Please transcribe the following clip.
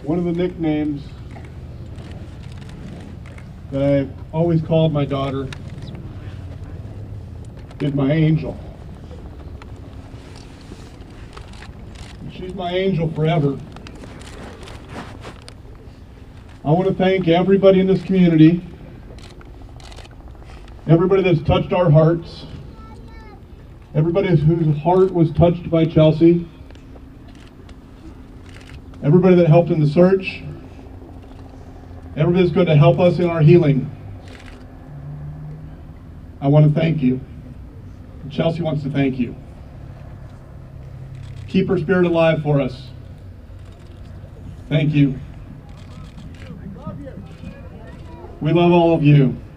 One of the nicknames that I've always called my daughter is my angel. She's my angel forever. I want to thank everybody in this community, everybody that's touched our hearts, everybody whose heart was touched by Chelsea, everybody that helped in the search, everybody that's going to help us in our healing. I want to thank you. Chelsea wants to thank you. Keep her spirit alive for us. Thank you. We love all of you.